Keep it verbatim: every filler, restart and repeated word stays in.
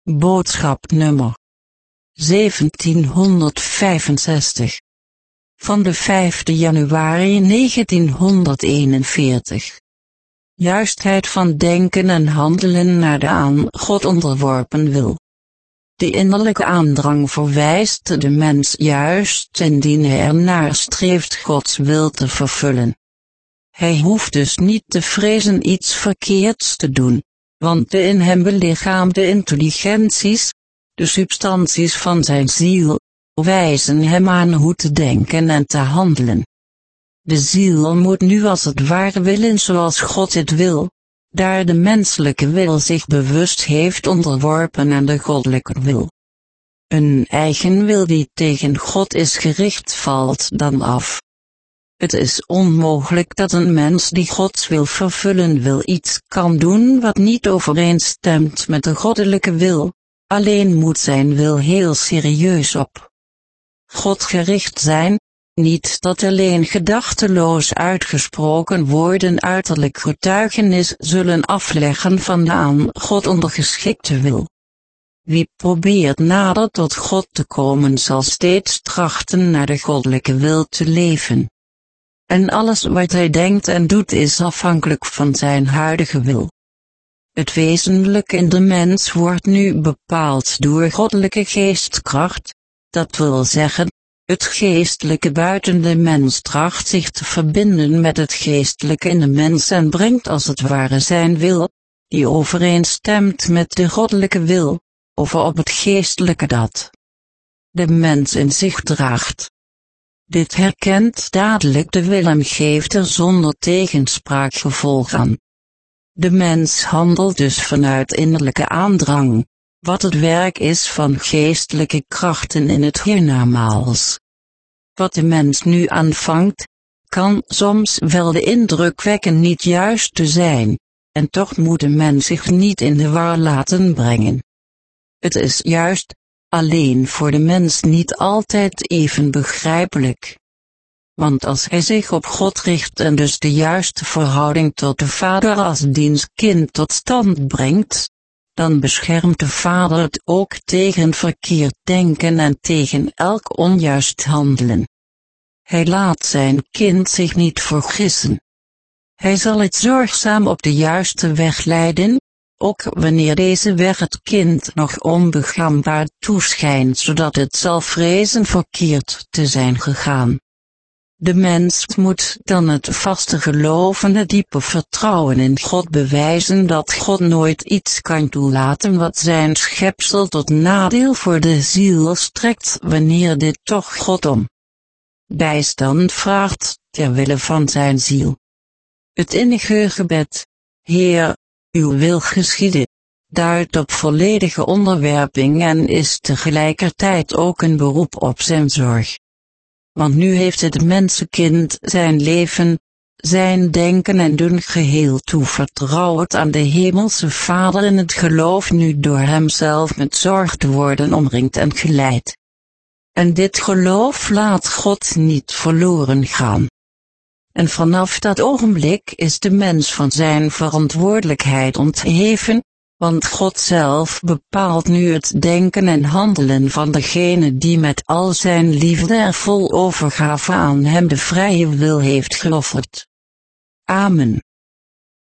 Boodschap nummer zeventienhonderdvijfenzestig van de vijfde januari negentienhonderdeenenveertig. Juistheid van denken en handelen naar de aan God onderworpen wil. De innerlijke aandrang verwijst de mens juist indien hij ernaar streeft Gods wil te vervullen. Hij hoeft dus niet te vrezen iets verkeerds te doen, want de in hem belichaamde intelligenties, de substanties van zijn ziel, wijzen hem aan hoe te denken en te handelen. De ziel moet nu als het ware willen zoals God het wil, daar de menselijke wil zich bewust heeft onderworpen aan de goddelijke wil. Een eigen wil die tegen God is gericht valt dan af. Het is onmogelijk dat een mens die Gods wil vervullen wil iets kan doen wat niet overeenstemt met de goddelijke wil, alleen moet zijn wil heel serieus op God gericht zijn, niet dat alleen gedachteloos uitgesproken woorden uiterlijk getuigenis zullen afleggen van de aan God ondergeschikte wil. Wie probeert nader tot God te komen zal steeds trachten naar de goddelijke wil te leven. En alles wat hij denkt en doet is afhankelijk van zijn huidige wil. Het wezenlijke in de mens wordt nu bepaald door goddelijke geestkracht, dat wil zeggen, het geestelijke buiten de mens tracht zich te verbinden met het geestelijke in de mens en brengt als het ware zijn wil, die overeenstemt met de goddelijke wil, over op het geestelijke dat de mens in zich draagt. Dit herkent dadelijk de wil en geeft er zonder tegenspraak gevolg aan. De mens handelt dus vanuit innerlijke aandrang, wat het werk is van geestelijke krachten in het hiernamaals. Wat de mens nu aanvangt, kan soms wel de indruk wekken niet juist te zijn, en toch moet de mens zich niet in de war laten brengen. Het is juist, alleen voor de mens niet altijd even begrijpelijk. Want als hij zich op God richt en dus de juiste verhouding tot de Vader als diens kind tot stand brengt, dan beschermt de Vader het ook tegen verkeerd denken en tegen elk onjuist handelen. Hij laat zijn kind zich niet vergissen. Hij zal het zorgzaam op de juiste weg leiden, ook wanneer deze weg het kind nog onbegaanbaar toeschijnt zodat het zal vrezen verkeerd te zijn gegaan. De mens moet dan het vaste geloof en het diepe vertrouwen in God bewijzen dat God nooit iets kan toelaten wat zijn schepsel tot nadeel voor de ziel strekt wanneer dit toch God om bijstand vraagt, ter wille van zijn ziel. Het innige gebed, Heer, uw wil geschieden, duidt op volledige onderwerping en is tegelijkertijd ook een beroep op zijn zorg. Want nu heeft het mensenkind zijn leven, zijn denken en doen geheel toevertrouwd aan de hemelse Vader in het geloof nu door hemzelf met zorg te worden omringd en geleid. En dit geloof laat God niet verloren gaan. En vanaf dat ogenblik is de mens van zijn verantwoordelijkheid ontheven, want God zelf bepaalt nu het denken en handelen van degene die met al zijn liefde en vol overgave aan hem de vrije wil heeft geofferd. Amen.